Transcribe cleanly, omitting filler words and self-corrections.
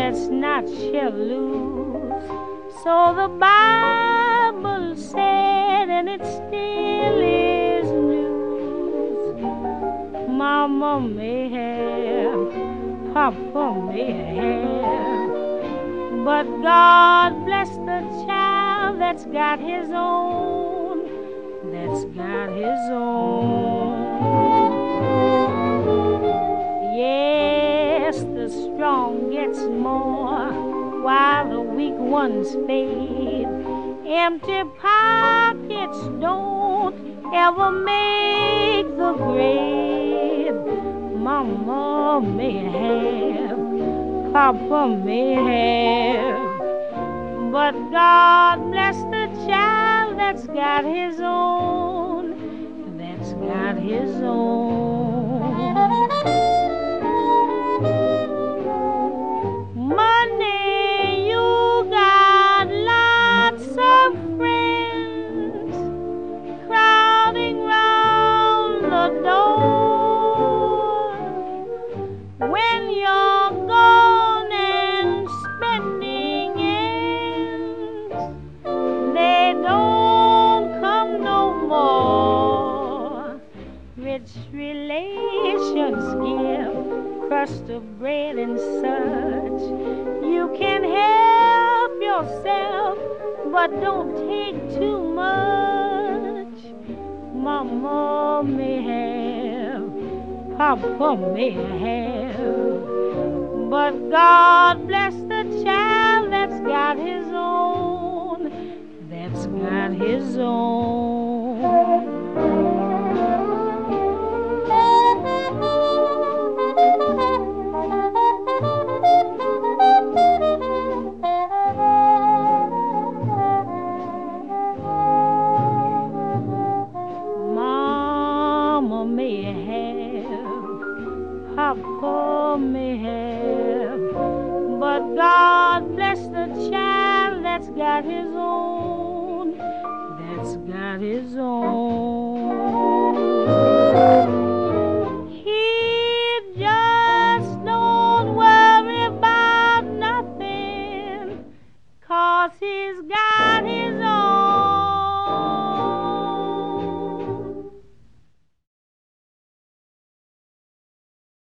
that's not shall lose. So the Bible said, and it still is news. Mama may have, Papa may have, but God bless the child that's got his own, that's got his own. Yes, the strong gets more while the weak ones fade. Empty pockets don't ever make the grade. Mama may have, Papa may have, but God bless the child that's got his own, that's got his own. Money, you got lots of friends crowding round the door. When you're gone and spending ends, they don't come no more. Rich relations give crust of bread and such. You can help yourself, but don't take too much. Mama may have, Papa may have, but God bless the child that's got his own, that's got his own. Mama may have, Papa may have, but God bless the child that's got his own, that's got his own.